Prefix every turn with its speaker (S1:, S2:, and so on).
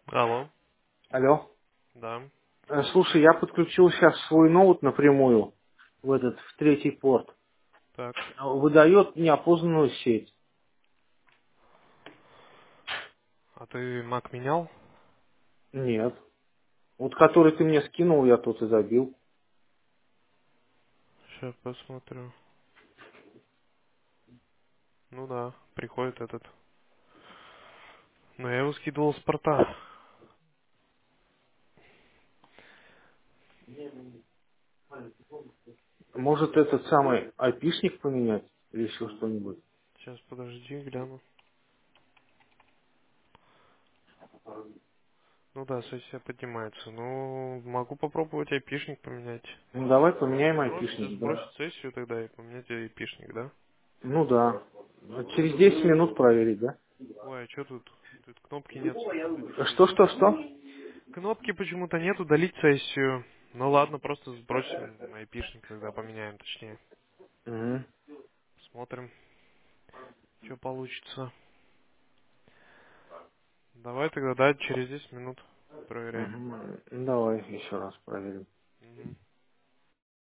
S1: Алло,
S2: Алло.
S1: да,
S2: Слушай, я подключил сейчас свой ноут напрямую в третий порт.
S1: так.
S2: Выдает неопознанную сеть.
S1: А ты Mac менял?
S2: Нет. Вот который ты мне скинул, я тут и забил.
S1: Сейчас посмотрю. Ну да, приходит этот. Но я его скидывал с порта.
S2: Может этот самый айпишник поменять или еще что-нибудь?
S1: Сейчас подожди, гляну. Ну да, сессия поднимается. Ну, могу попробовать айпишник поменять.
S2: Ну давай поменяем
S1: Сбросить,
S2: айпишник, да.
S1: сбросить сессию тогда и поменять айпишник, да?
S2: Ну да. Через 10 минут проверить, да?
S1: Ой, а что тут? Тут кнопки нет удалить
S2: Что,
S1: сессию.
S2: что, что?
S1: Кнопки почему-то нет удалить сессию. Ну ладно, просто сбросим айпишник тогда, поменяем точнее.
S2: Мгм.
S1: Смотрим, что получится. Давай тогда, да, через 10 минут проверяй.
S2: Мгм. Ну, давай еще раз проверим.
S1: Мгм.